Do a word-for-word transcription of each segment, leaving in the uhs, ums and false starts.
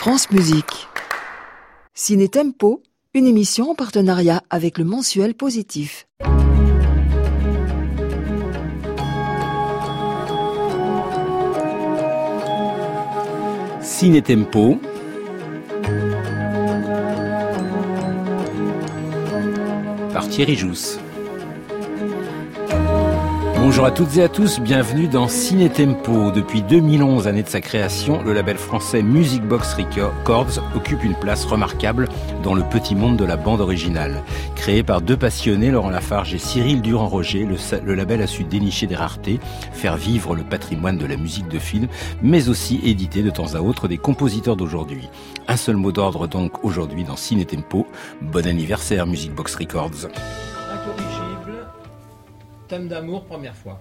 France Musique. Ciné Tempo, une émission en partenariat avec le mensuel Positif. Ciné Tempo. Par Thierry Jousse. Bonjour à toutes et à tous, bienvenue dans Ciné Tempo. Depuis deux mille onze, année de sa création, le label français Music Box Records occupe une place remarquable dans le petit monde de la bande originale. Créé par deux passionnés, Laurent Lafarge et Cyril Durand-Roger, le, le label a su dénicher des raretés, faire vivre le patrimoine de la musique de film, mais aussi éditer de temps à autre des compositeurs d'aujourd'hui. Un seul mot d'ordre donc aujourd'hui dans Ciné Tempo. Bon anniversaire Music Box Records. Incorrigible, thème d'amour, première fois.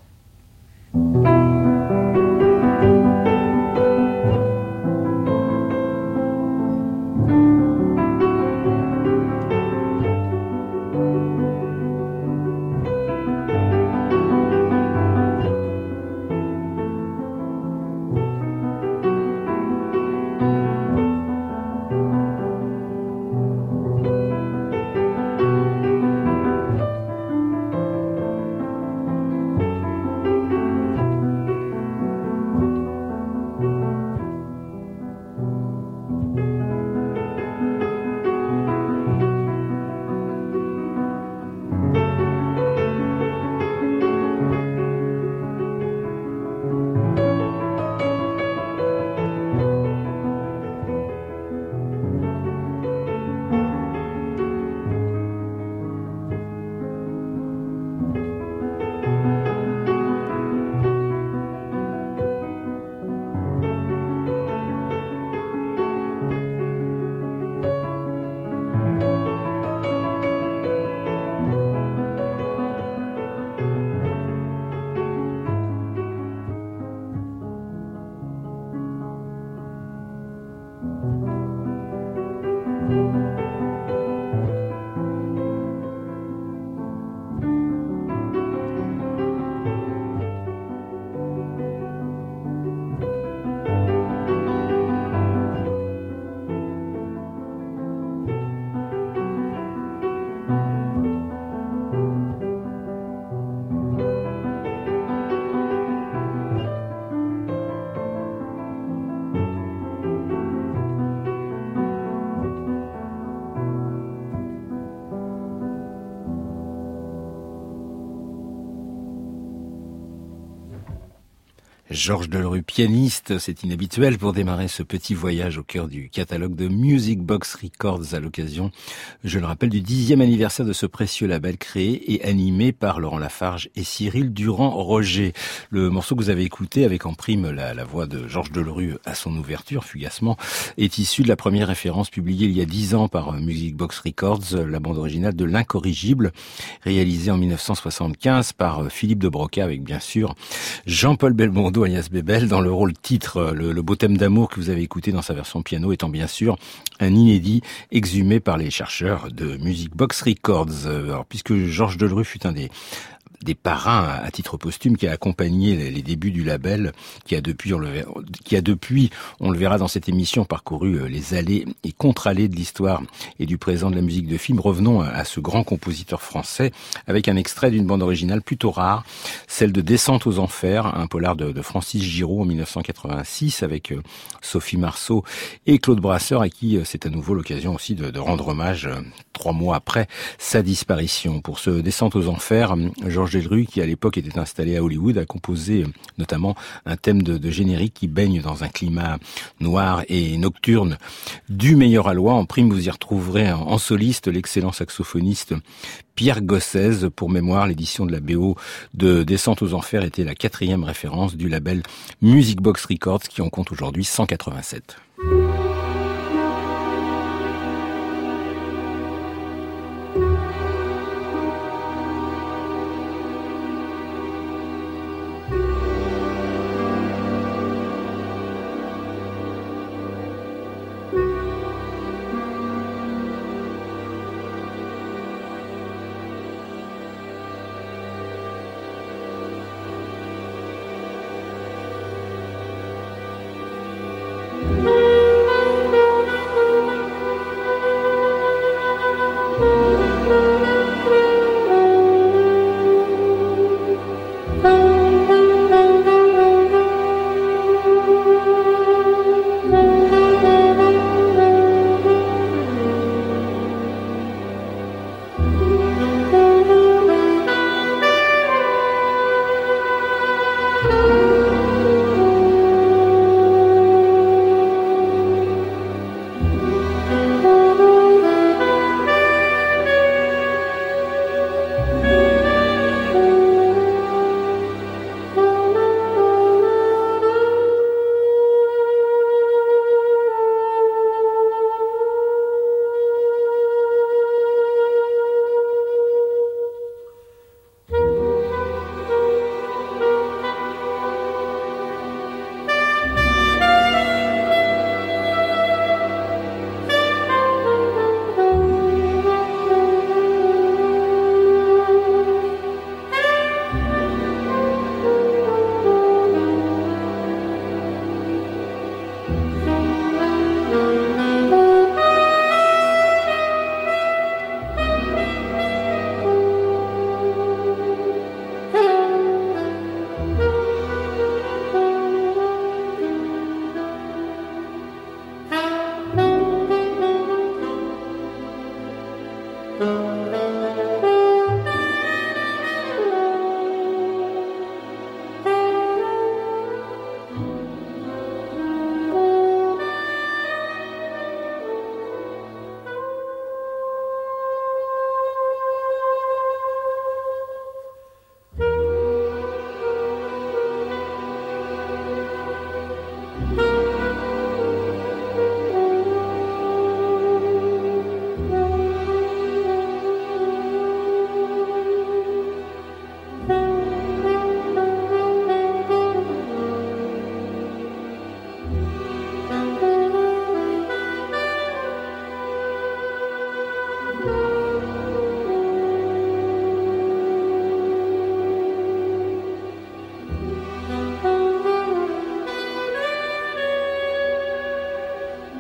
Georges Delerue, pianiste, c'est inhabituel pour démarrer ce petit voyage au cœur du catalogue de Music Box Records à l'occasion, je le rappelle, du dixième anniversaire de ce précieux label créé et animé par Laurent Lafarge et Cyril Durand-Roger. Le morceau que vous avez écouté avec en prime la, la voix de Georges Delerue à son ouverture, fugacement, est issu de la première référence publiée il y a dix ans par Music Box Records, la bande originale de L'Incorrigible, réalisée en mille neuf cent soixante-quinze par Philippe de Broca avec bien sûr Jean-Paul Belmondo alias Bébel dans le rôle titre. Le, le beau thème d'amour que vous avez écouté dans sa version piano étant bien sûr un inédit exhumé par les chercheurs de Music Box Records. Alors, puisque Georges Delerue fut un des des parrains à titre posthume qui a accompagné les débuts du label, qui a depuis, on le verra, qui a depuis, on le verra dans cette émission, parcouru les allées et contre-allées de l'histoire et du présent de la musique de film. Revenons à ce grand compositeur français avec un extrait d'une bande originale plutôt rare, celle de Descente aux Enfers, un polar de, de Francis Giraud en mille neuf cent quatre-vingt-six avec Sophie Marceau et Claude Brasseur, à qui c'est à nouveau l'occasion aussi de, de rendre hommage trois mois après sa disparition. Pour ce Descente aux Enfers, Georges Delerue, qui à l'époque était installé à Hollywood, a composé notamment un thème de, de générique qui baigne dans un climat noir et nocturne du meilleur aloi. En prime, vous y retrouverez en, en soliste l'excellent saxophoniste Pierre Gossez. Pour mémoire, l'édition de la B O de Descente aux Enfers était la quatrième référence du label Music Box Records, qui en compte aujourd'hui cent quatre-vingt-sept. Thank you.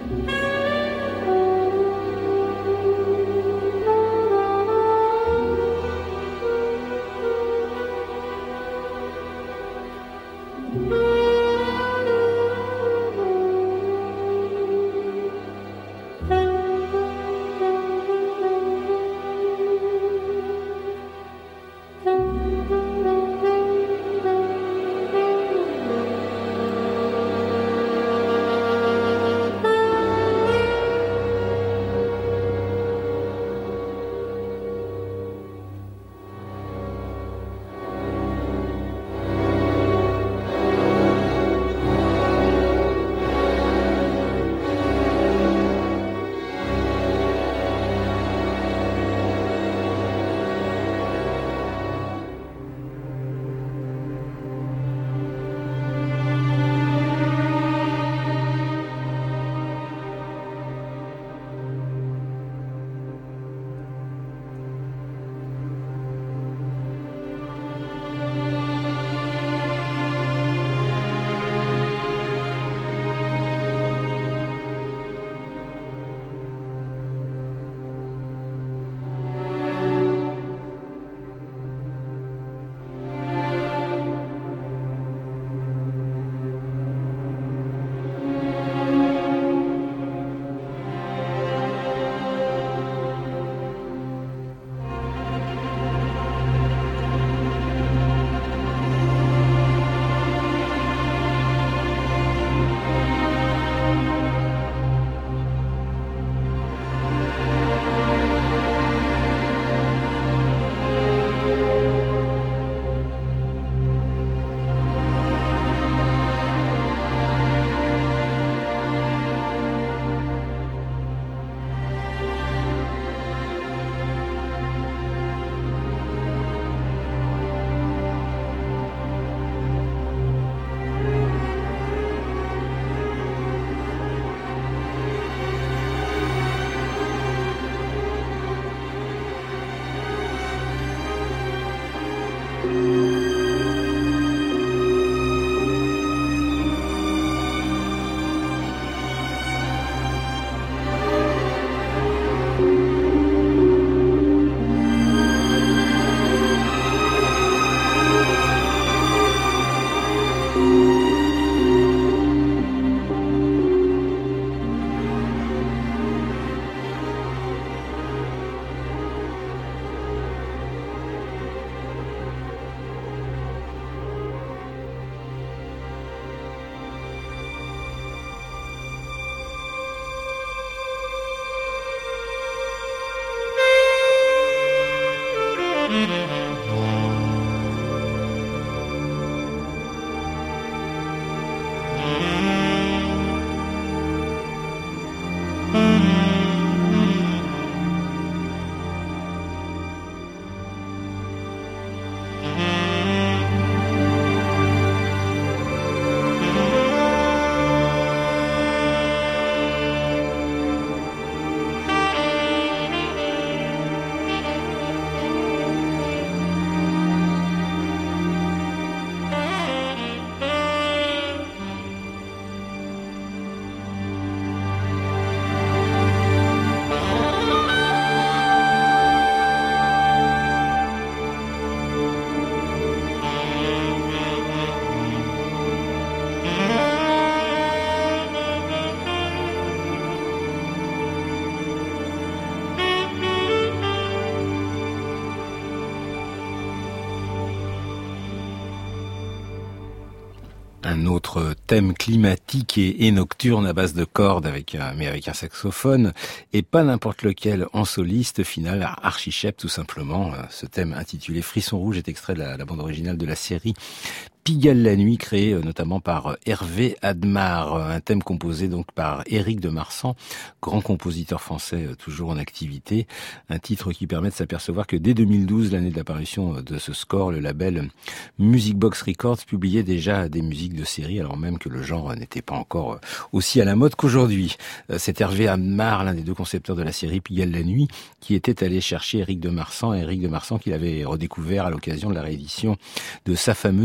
Un autre thème climatique et, et nocturne à base de cordes, avec un, mais avec un saxophone, et pas n'importe lequel en soliste, final, Archie Shepp tout simplement. Ce thème intitulé Frisson Rouge est extrait de la, la bande originale de la série Pigalle la nuit, créé notamment par Hervé Admar, un thème composé donc par Éric de Marsan, grand compositeur français toujours en activité, un titre qui permet de s'apercevoir que dès deux mille douze, l'année de l'apparition de ce score, le label Music Box Records publiait déjà des musiques de série, alors même que le genre n'était pas encore aussi à la mode qu'aujourd'hui. C'est Hervé Admar, l'un des deux concepteurs de la série Pigalle la nuit, qui était allé chercher Éric de Marsan, Éric de Marsan qu'il avait redécouvert à l'occasion de la réédition de sa fameuse musique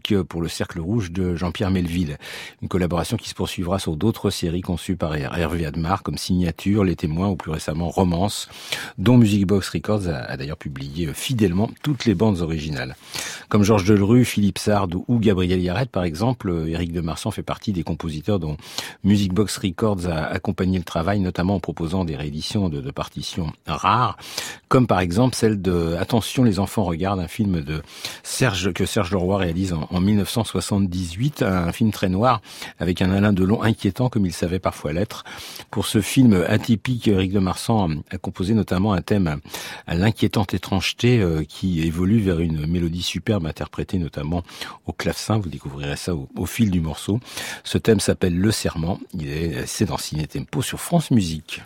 musique pour le Cercle Rouge de Jean-Pierre Melville. Une collaboration qui se poursuivra sur d'autres séries conçues par Hervé Admar, comme Signature, Les Témoins ou plus récemment Romance, dont Music Box Records a, a d'ailleurs publié fidèlement toutes les bandes originales. Comme Georges Delerue, Philippe Sard ou Gabriel Yared, par exemple, Éric de Marsan fait partie des compositeurs dont Music Box Records a accompagné le travail, notamment en proposant des rééditions de, de partitions rares, comme par exemple celle de Attention les enfants regardent, un film de Serge que Serge Leroy réalise en, en mille neuf cent soixante-dix-huit, un film très noir avec un Alain Delon inquiétant comme il savait parfois l'être. Pour ce film atypique, Éric de Marsan a composé notamment un thème à l'inquiétante étrangeté euh, qui évolue vers une mélodie superbe interprétée notamment au clavecin. Vous découvrirez ça au, au fil du morceau. Ce thème s'appelle Le Serment. Il est, c'est dans Ciné Tempo sur France Musique.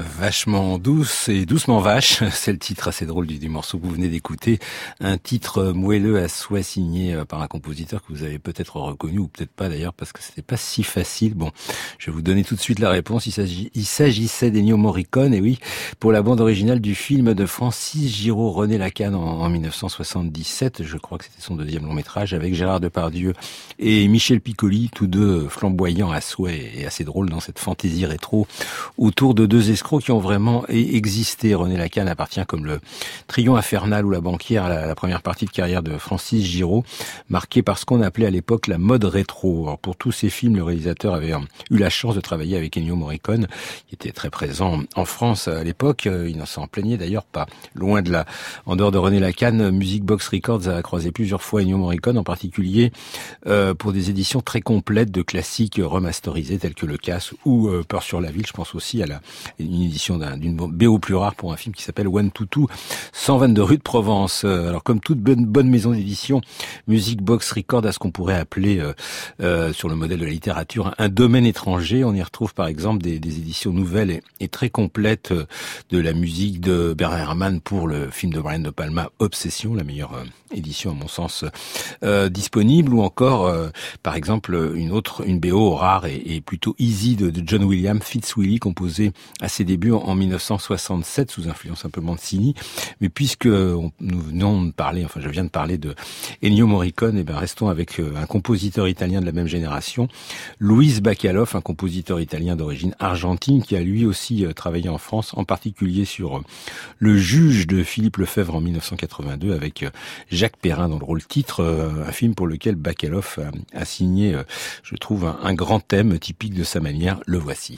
Vachement douce et doucement vache, c'est le titre assez drôle du, du morceau que vous venez d'écouter. Un titre moelleux à souhait signé par un compositeur que vous avez peut-être reconnu ou peut-être pas d'ailleurs parce que c'était pas si facile. Bon, je vais vous donner tout de suite la réponse. Il, s'agit, il s'agissait d'Ennio Morricone, et oui, pour la bande originale du film de Francis Giraud, René Lacanne en, en mille neuf cent soixante-dix-sept. Je crois que c'était son deuxième long métrage avec Gérard Depardieu et Michel Piccoli, tous deux flamboyants à souhait et assez drôles dans cette fantaisie rétro autour de deux escrocs qui ont vraiment existé. René Lacanne appartient comme le Triomphe infernal ou la banquière à la, la première partie de carrière de Francis Giraud, marquée par ce qu'on appelait à l'époque la mode rétro. Alors pour tous ces films, le réalisateur avait eu la chance de travailler avec Ennio Morricone, qui était très présent en France à l'époque. Il ne s'en plaignait d'ailleurs pas, loin de là. En dehors de René Lacanne, Music Box Records a croisé plusieurs fois Ennio Morricone, en particulier euh, pour des éditions très complètes de classiques remasterisés tels que Le Casse ou euh, Peur sur la ville. Je pense aussi à la une édition d'un, d'une B O plus rare pour un film qui s'appelle One Two Two, cent vingt-deux rue de Provence. Alors comme toute bonne, bonne maison d'édition, Music Box Record a ce qu'on pourrait appeler, euh, euh, sur le modèle de la littérature, un domaine étranger. On y retrouve par exemple des, des éditions nouvelles et, et très complètes de la musique de Bernard Herrmann pour le film de Brian De Palma, Obsession, la meilleure euh, édition à mon sens euh, disponible, ou encore euh, par exemple une autre, une B O rare et, et plutôt easy de, de John Williams, Fitzwilly, composée à ses débuts en mille neuf cent soixante-sept sous influence un peu Mancini. Mais puisque on, nous venons de parler, enfin je viens de parler de Ennio Morricone, et ben restons avec un compositeur italien de la même génération, Luis Bacalov, un compositeur italien d'origine argentine qui a lui aussi travaillé en France, en particulier sur Le Juge de Philippe Lefebvre en mille neuf cent quatre-vingt-deux avec Jacques Perrin dans le rôle titre, un film pour lequel Bacalov a, a signé, je trouve, un, un grand thème typique de sa manière. Le voici.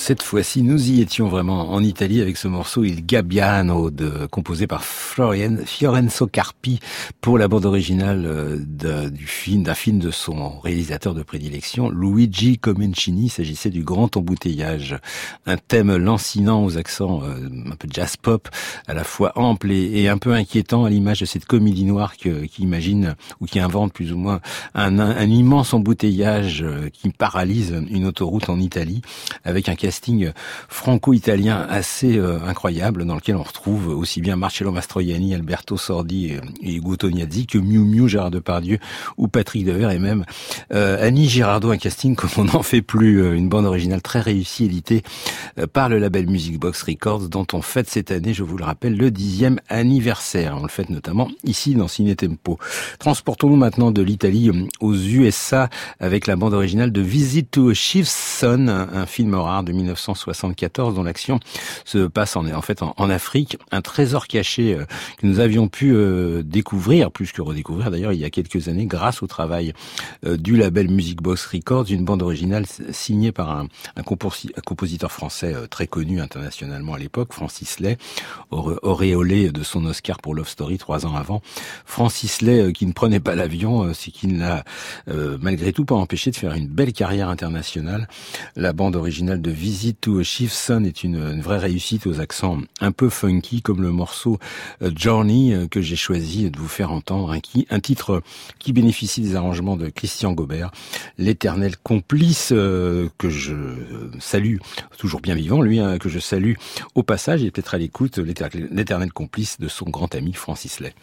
Cette fois-ci, nous y étions vraiment en Italie avec ce morceau Il Gabbiano, de, composé par Florian, Fiorenzo Carpi pour la bande originale de, du film, d'un film de son réalisateur de prédilection, Luigi Comencini. Il s'agissait du Grand Embouteillage, un thème lancinant aux accents euh, un peu jazz pop, à la fois ample et, et un peu inquiétant, à l'image de cette comédie noire que, qui imagine ou qui invente plus ou moins un, un, un immense embouteillage qui paralyse une autoroute en Italie, avec un casting franco-italien assez euh, incroyable, dans lequel on retrouve aussi bien Marcello Mastroianni, Alberto Sordi et Ugo Tognazzi que Miu Miu, Gérard Depardieu ou Patrick Devers et même euh, Annie Girardot, un casting comme on n'en fait plus, euh, une bande originale très réussie, éditée euh, par le label Music Box Records, dont on fête cette année, je vous le rappelle, le dixième anniversaire. On le fête notamment ici dans Ciné Tempo. Transportons-nous maintenant de l'Italie aux U S A avec la bande originale de Visit to a Chief's Son, un film rare de mille neuf cent soixante-quatorze dont l'action se passe en, en fait en, en Afrique, un trésor caché euh, que nous avions pu euh, découvrir, plus que redécouvrir d'ailleurs il y a quelques années grâce au travail euh, du label Music Box Records, une bande originale signée par un, un, composi- un compositeur français euh, très connu internationalement à l'époque, Francis Lai, auréolé de son Oscar pour Love Story trois ans avant. Francis Lai euh, qui ne prenait pas l'avion, euh, c'est qu'il n'a euh, malgré tout pas empêché de faire une belle carrière internationale. La bande originale de Visit to a Chief's Son est une, une vraie réussite aux accents un peu funky, comme le morceau euh, Journey euh, que j'ai choisi de vous faire entendre, un, qui, un titre qui bénéficie des arrangements de Christian Gobert, l'éternel complice euh, que je salue, toujours bien vivant lui, hein, que je salue au passage, il est peut-être à l'écoute, l'éternel, l'éternel complice de son grand ami Francis Lai.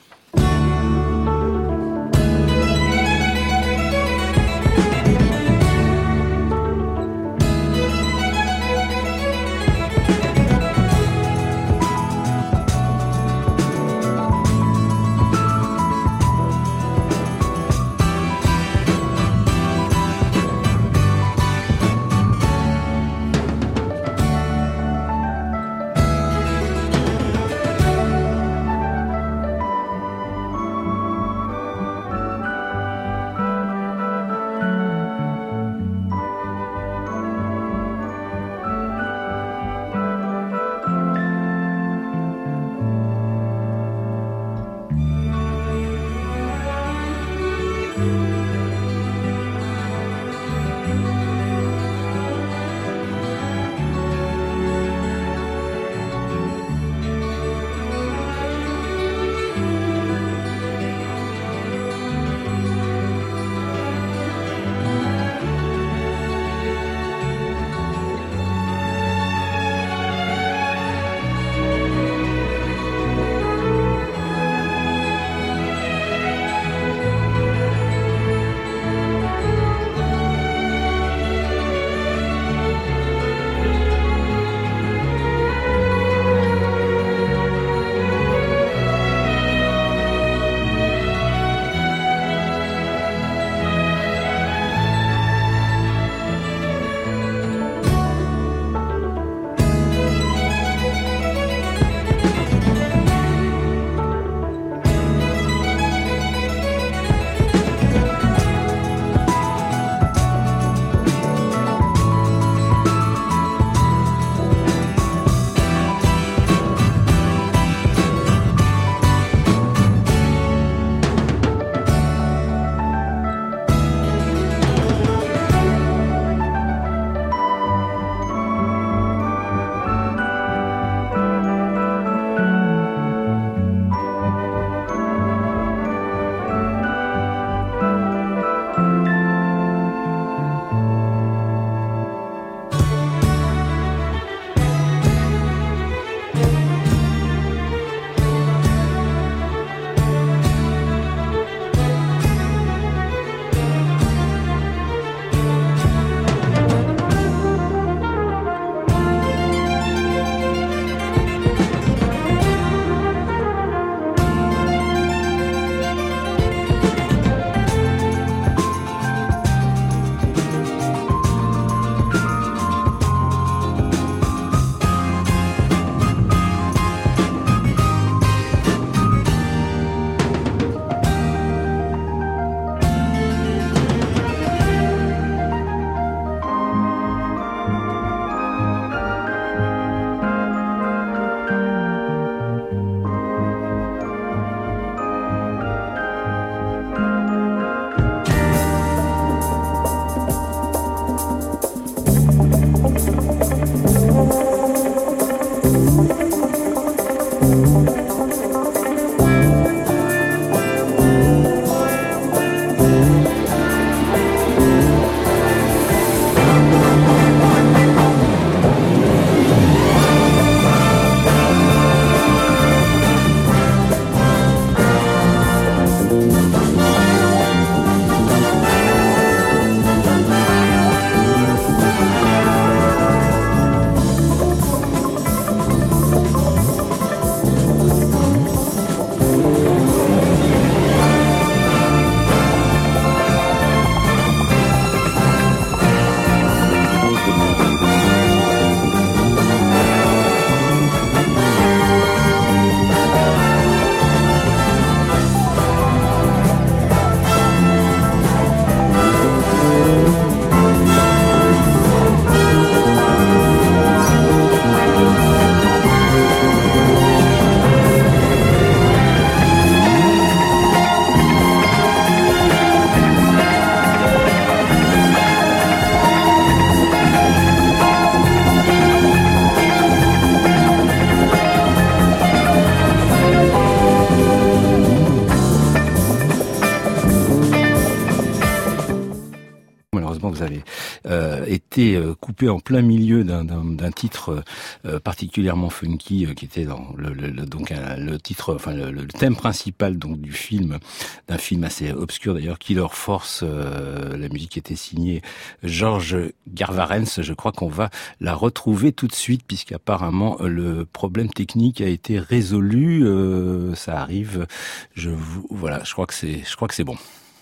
vous avez euh, été euh, coupé en plein milieu d'un, d'un, d'un titre euh, particulièrement funky, euh, qui était dans le, le, le donc un, le titre, enfin le, le thème principal donc du film, d'un film assez obscur d'ailleurs, Killer Force. Euh, la musique était signée Georges Garvarentz. Je crois qu'on va la retrouver tout de suite, puisqu'apparemment le problème technique a été résolu. Euh, ça arrive. Je vous, voilà, je crois que c'est, je crois que c'est bon.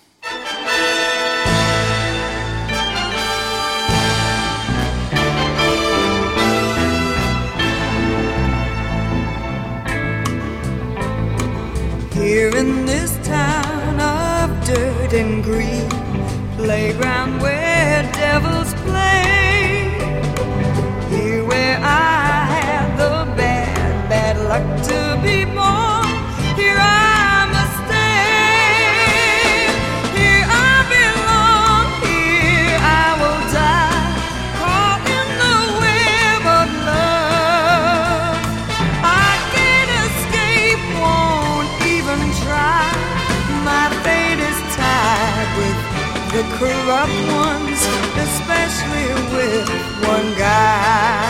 Here in this town of dirt and greed, playground where devils play, here where I had the bad, bad luck to be born, here I must stay. Here I belong, here I will die, caught in the web of love. I can't escape, won't even try, my fate is tied with the corrupt ones, especially with one guy.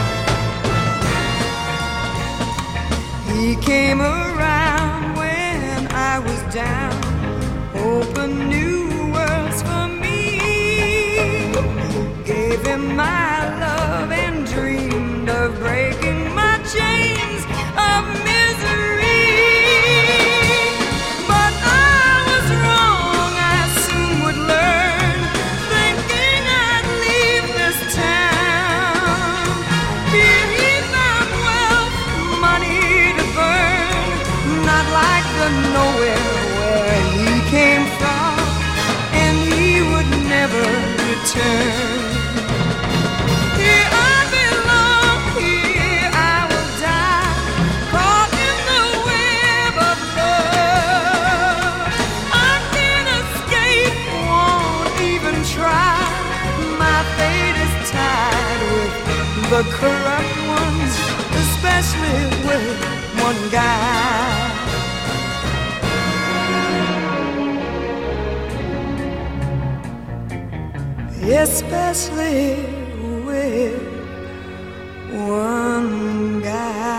He came around when I was down, opened new worlds for me, gave him my love and dreamed of breaking my chains of misery. But I was wrong, I soon would learn, thinking I'd leave this town. Here he found wealth, money to burn, not like the nowhere where he came from, and he would never return. Here I belong, here I will die, caught in the web of love. I can't escape, won't even try, my fate is tied with the corrupt ones, especially with one guy. Especially with one guy.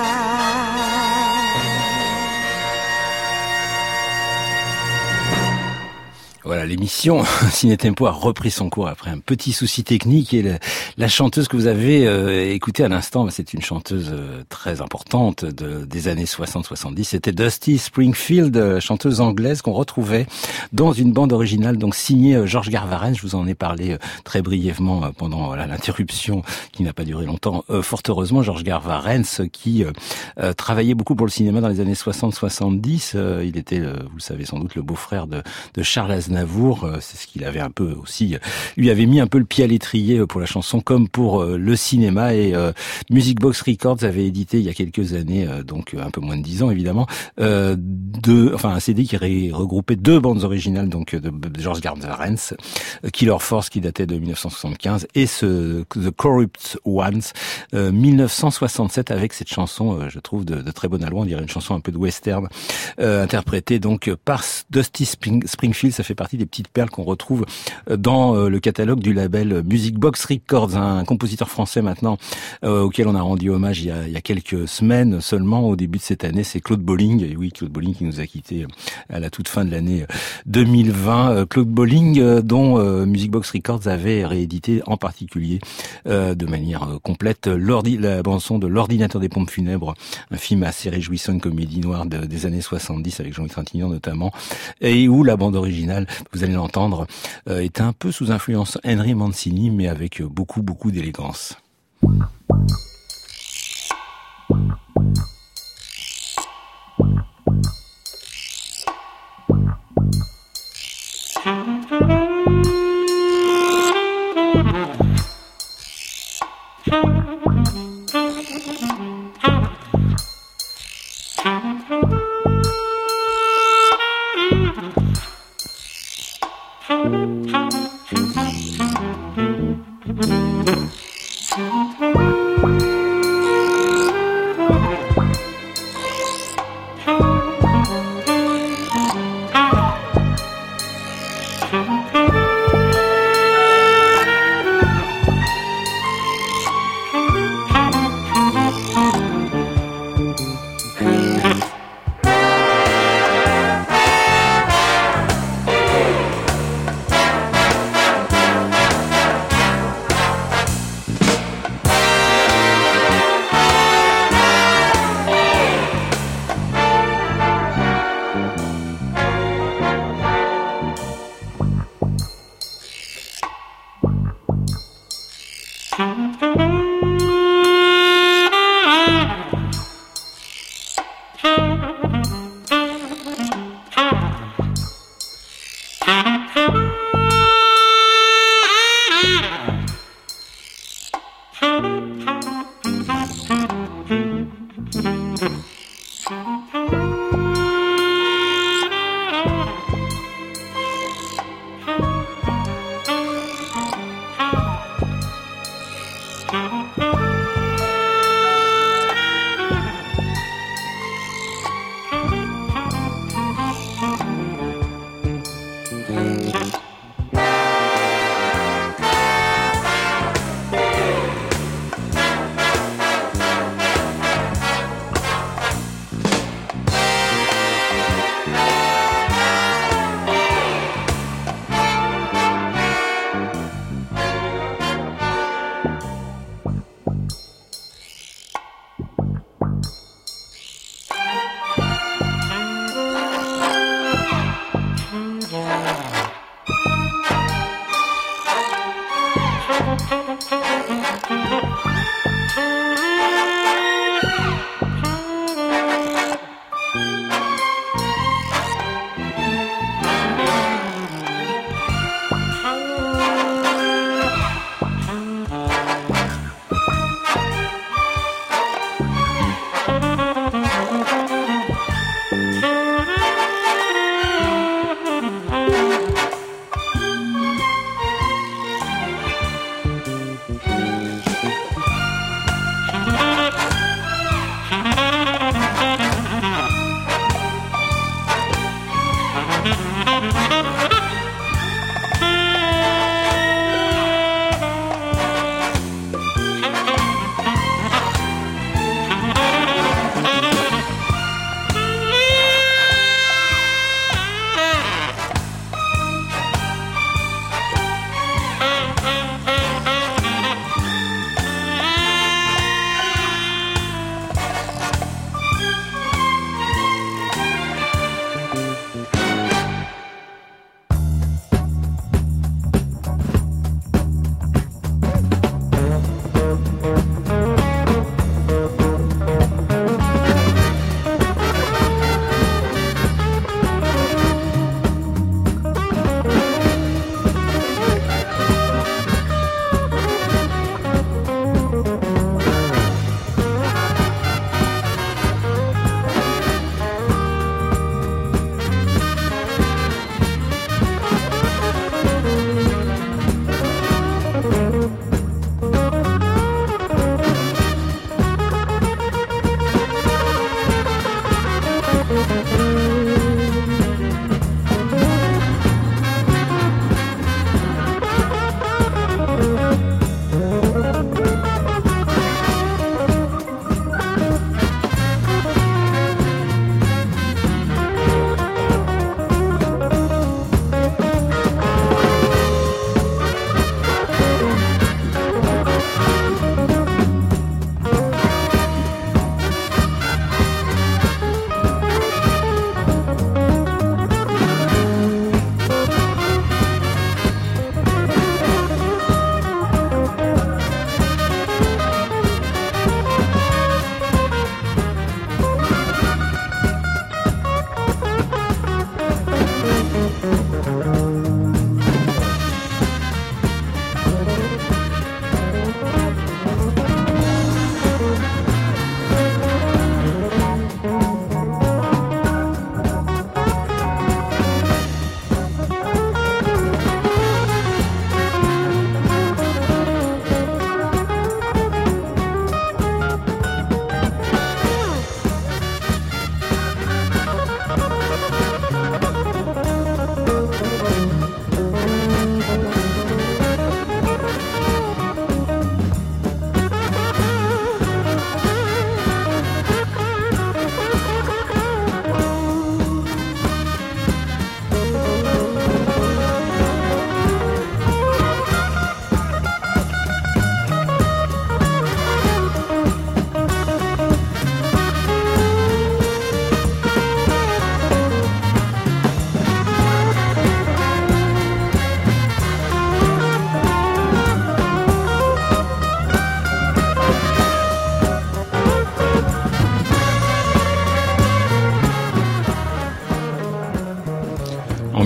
Voilà, l'émission Ciné Tempo a repris son cours après un petit souci technique, et le, la chanteuse que vous avez euh, écoutée à l'instant, c'est une chanteuse euh, très importante de, des années soixante soixante-dix. C'était Dusty Springfield, chanteuse anglaise qu'on retrouvait dans une bande originale donc signée euh, Georges Garvarentz. Je vous en ai parlé euh, très brièvement euh, pendant voilà, l'interruption qui n'a pas duré longtemps. Euh, fort heureusement, Georges Garvarentz qui euh, euh, travaillait beaucoup pour le cinéma dans les années soixante soixante-dix. Euh, il était, euh, vous le savez sans doute, le beau-frère de, de Charles Aznavour. Navour, c'est ce qu'il avait un peu aussi, lui avait mis un peu le pied à l'étrier pour la chanson comme pour le cinéma. Et euh, Music Box Records avait édité il y a quelques années, euh, donc un peu moins de dix ans évidemment, euh, deux, enfin un C D qui regroupait deux bandes originales donc de, de Georges Garvarentz, Killer Force qui datait de dix-neuf cent soixante-quinze et ce The Corrupt Ones euh, dix-neuf cent soixante-sept, avec cette chanson, euh, je trouve de, de très bonne alloi, on dirait une chanson un peu de western, euh, interprétée donc par Dusty Springfield. Ça fait partie des petites perles qu'on retrouve dans le catalogue du label Music Box Records, un compositeur français maintenant euh, auquel on a rendu hommage il y a, il y a quelques semaines seulement, au début de cette année. C'est Claude Bolling, et oui, Claude Bolling qui nous a quittés à la toute fin de l'année deux mille vingt. Claude Bolling, dont euh, Music Box Records avait réédité en particulier euh, de manière complète la bande-son de L'Ordinateur des Pompes Funèbres, un film assez réjouissant, une comédie noire de, des années soixante-dix avec Jean-Luc Trintignant notamment, et où la bande originale, vous allez l'entendre, euh, est un peu sous influence Henry Mancini, mais avec beaucoup, beaucoup d'élégance.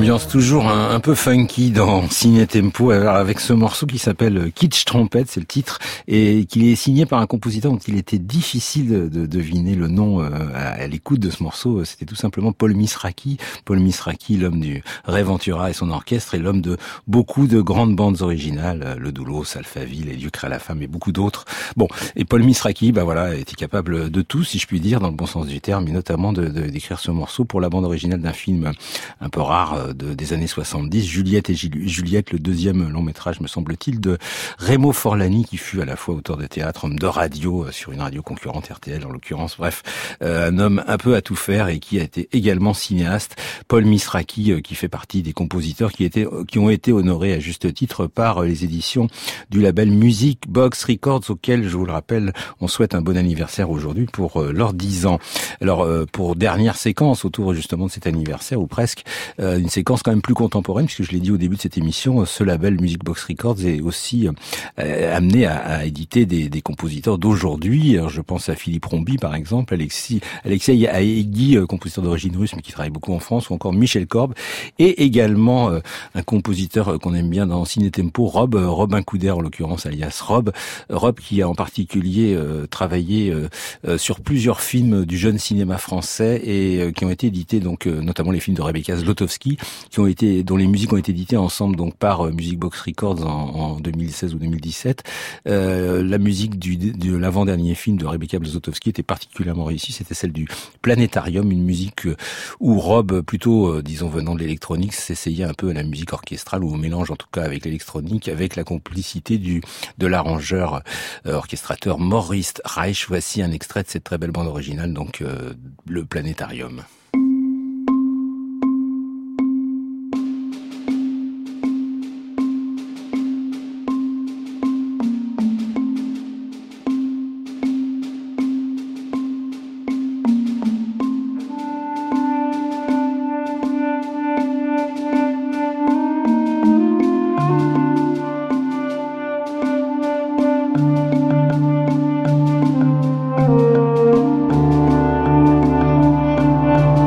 ambiance toujours un, un peu funky dans Ciné Tempo, avec ce morceau qui s'appelle Kitsch Trompette, c'est le titre, et qui est signé par un compositeur dont il était difficile de, de deviner le nom euh, à, à l'écoute de ce morceau. C'était tout simplement Paul Misraki. Paul Misraki, l'homme du Ray Ventura et son orchestre, et l'homme de beaucoup de grandes bandes originales, Le Doulos, Alphaville, Les Dieux créent la femme et beaucoup d'autres. Bon, et Paul Misraki, bah voilà, était capable de tout, si je puis dire, dans le bon sens du terme, et notamment de, de d'écrire ce morceau pour la bande originale d'un film un peu rare de, des années soixante-dix, Juliette et Juliette, le deuxième long métrage, me semble-t-il, de Remo Forlani, qui fut à la fois auteur de théâtre, homme de radio, sur une radio concurrente R T L en l'occurrence, bref, euh, un homme un peu à tout faire et qui a été également cinéaste. Paul Misraki, euh, qui fait partie des compositeurs qui étaient, qui ont été honorés à juste titre par les éditions du label Music Box Records, auquel, je vous le rappelle, on souhaite un bon anniversaire aujourd'hui pour euh, leurs dix ans. Alors, euh, pour dernière séquence autour justement de cet anniversaire, ou presque, euh, une séquence quand même plus contemporaine, puisque je l'ai dit au début de cette émission, ce label Music Box Records est aussi euh, amené à, à éditer des, des compositeurs d'aujourd'hui. Alors, je pense à Philippe Rombi, par exemple, Alexis, Alexei Haegui, euh, compositeur d'origine russe, mais qui travaille beaucoup en France, ou encore Michel Korb, et également euh, un compositeur euh, qu'on aime bien dans Ciné Tempo, Rob, euh, Robin Couder, en l'occurrence, alias Rob. Rob qui a en particulier euh, travaillé euh, euh, sur plusieurs films du jeune cinéma français et euh, qui ont été édités, donc euh, notamment les films de Rebecca Zlotowski, qui ont été, dont les musiques ont été éditées ensemble donc par euh, Music Box Records en, en deux mille seize ou deux mille dix-sept. Euh, la musique du, de l'avant-dernier film de Rebecca Zlotowski était particulièrement réussie, c'était celle du Planétarium, une musique euh, où Rob, plutôt euh, disons venant de l'électronique, s'essayait un peu à la musique orchestrale, ou au mélange en tout cas avec l'électronique, avec la complicité du de l'arrangeur euh, orchestrateur Maurice Reich. Voici un extrait de cette très belle bande originale, donc euh, le Planétarium. Thank you.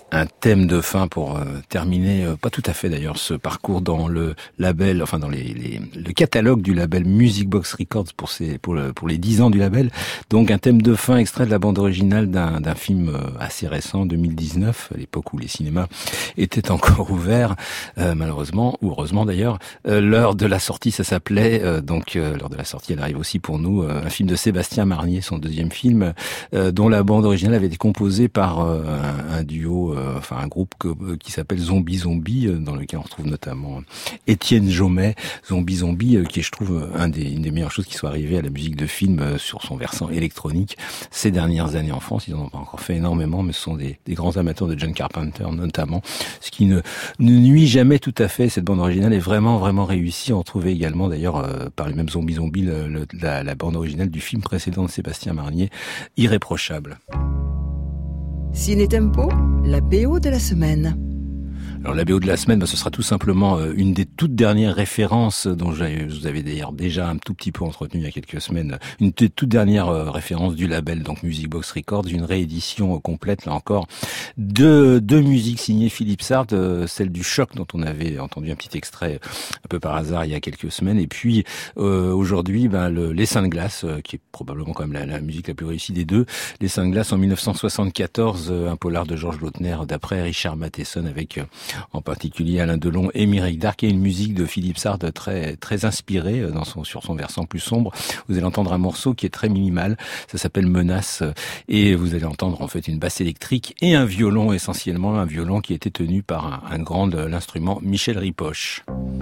Un thème de fin pour euh, terminer, euh, pas tout à fait d'ailleurs, ce parcours dans le label, enfin dans les, les le catalogue du label Music Box Records pour ces pour le, pour les dix ans du label. Donc un thème de fin extrait de la bande originale d'un d'un film euh, assez récent, deux mille dix-neuf, à l'époque où les cinémas étaient encore ouverts, euh, malheureusement ou heureusement d'ailleurs. Euh, l'heure de la sortie, ça s'appelait euh, donc euh, l'heure de la sortie, elle arrive aussi pour nous, euh, un film de Sébastien Marnier, son deuxième film, euh, dont la bande originale avait été composée par euh, un, un duo. Euh, enfin un groupe que, euh, qui s'appelle Zombie Zombie, euh, dans lequel on retrouve notamment Étienne Jomet. Zombie Zombie, euh, qui est, je trouve, un des, une des meilleures choses qui soit arrivée à la musique de film euh, sur son versant électronique ces dernières années en France. Ils n'en ont pas encore fait énormément, mais ce sont des, des grands amateurs de John Carpenter notamment, ce qui ne, ne nuit jamais tout à fait. Cette bande originale est vraiment, vraiment réussie. On retrouvait également, d'ailleurs, euh, par les mêmes Zombie Zombie, le, le, la, la bande originale du film précédent de Sébastien Marnier, Irréprochable. Ciné Tempo, la B O de la semaine. Alors la B O de la semaine, bah, ce sera tout simplement euh, une des toutes dernières références dont je vous avais d'ailleurs déjà un tout petit peu entretenu il y a quelques semaines, une des toutes dernières euh, références du label, donc Music Box Records, une réédition euh, complète, là encore, de deux musiques signées Philippe Sard, euh, celle du Choc dont on avait entendu un petit extrait un peu par hasard il y a quelques semaines, et puis euh, aujourd'hui ben, le, Les Seins de Glace, euh, qui est probablement quand même la, la musique la plus réussie des deux, Les Seins de Glace en dix-neuf cent soixante-quatorze, euh, un polar de Georges Lautner d'après Richard Matheson avec euh, en particulier Alain Delon et Mireille Darc, et une musique de Philippe Sard très très inspirée dans son sur son versant plus sombre. Vous allez entendre un morceau qui est très minimal, ça s'appelle Menace, et vous allez entendre en fait une basse électrique et un violon, essentiellement un violon qui était tenu par un, un grand de l'instrument, Michel Ripoche.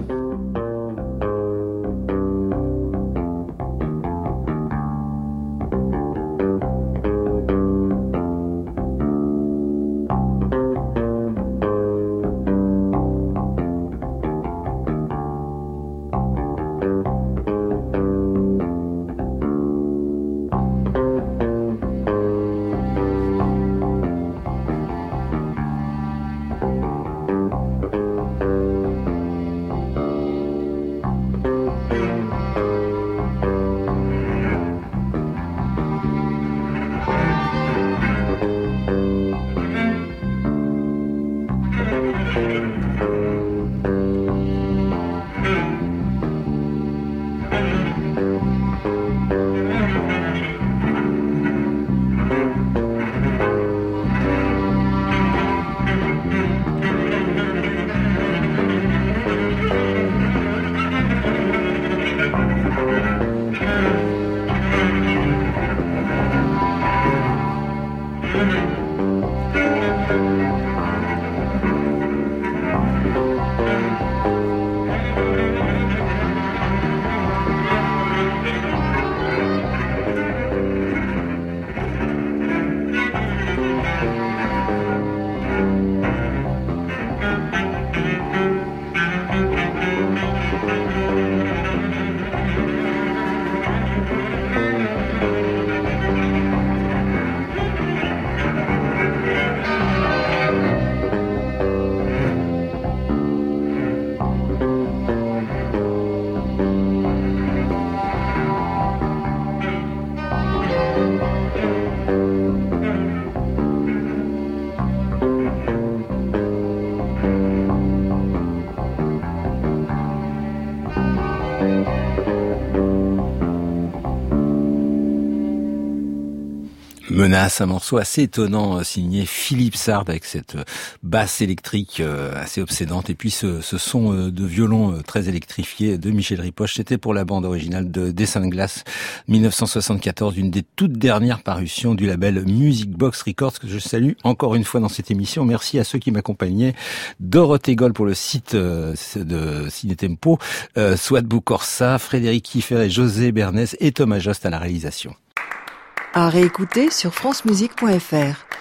Menace, un morceau assez étonnant signé Philippe Sard avec cette basse électrique assez obsédante et puis ce, ce son de violon très électrifié de Michel Ripoche. C'était pour la bande originale de Des Seins de Glace dix-neuf cent soixante-quatorze, une des toutes dernières parutions du label Music Box Records que je salue encore une fois dans cette émission. Merci à ceux qui m'accompagnaient. Dorothée Goll pour le site de Ciné Tempo, Swat Boucorsa, Frédéric Kiffer et José Bernès et Thomas Jost à la réalisation. À réécouter sur francemusique point f r.